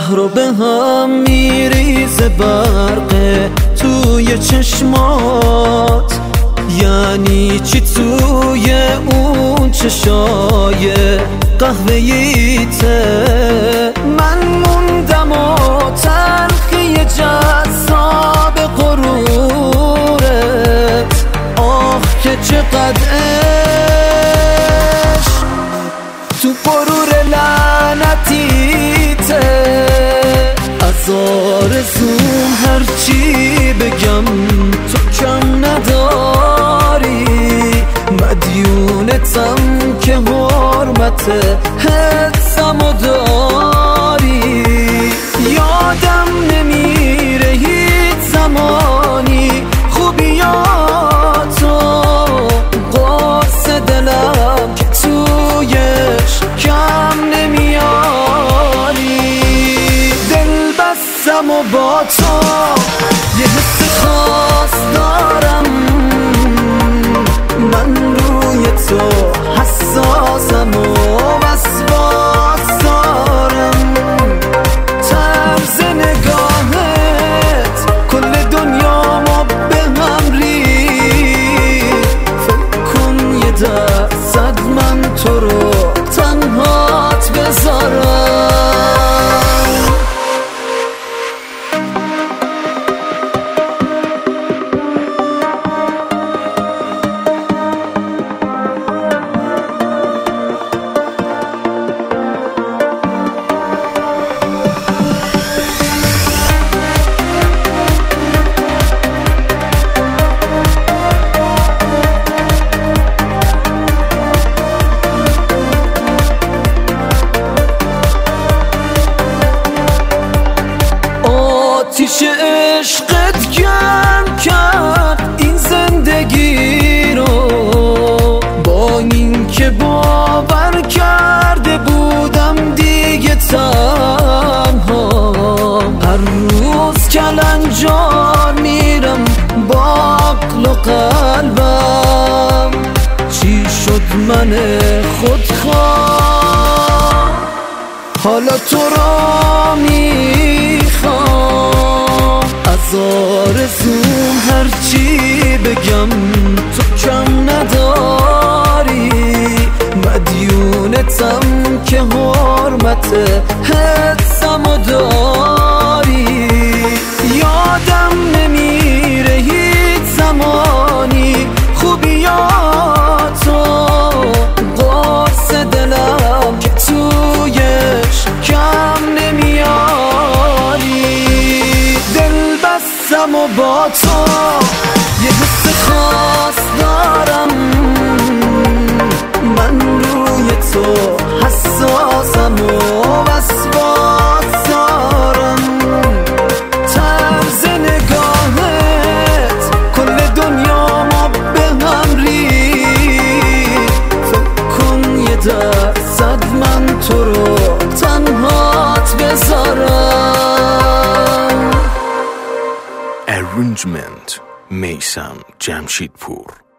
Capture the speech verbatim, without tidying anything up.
رو به هم میریزه برقه توی چشمات، یعنی چی توی اون چشای قهوه‌ایته؟ من موندم و تلخی جذاب غرورت، آخ که چقدر عشق تو غرور لعنتیته. از آرزوم هرچی بگم تو کم نداری، مدیونتم که حرمت حسمو داری. یادم نمیره هیچ زمانی خوبیاتو، قرص دلم که تویش کم نمیاری. دل بستم و با تو یه حس خاص دارم، من روی تو حساسم و وسواس دارم. طرز نگاهت کل دنیامو به هم ریخت، فکر کن یه درصد من تو رو تنهات بذارم. آتیش عشقت گرم کرد این زندگی رو، با این که باور کرده بودم دیگه تنها. هر روز کلنجار میرم با عقل و قلبم، چی شد من خودخواه حالا تو را میخوام. از آرزوم هرچی بگم تو کم نداری، مدیونتم که حرمت حسمو داری. یادم نمیره هیچ زمانی خوبیاتو، قرص دلم که تویش کم نمیاری. دل بستم و با تو یه حس خاص دارم، من روی تو حساسم و وسواس دارم. طرز نگاهت کل دنیامو به هم ریخت، فکر کن یه درصد من تو رو تنهات بذارم. Arrangement میثم جمشیدپور.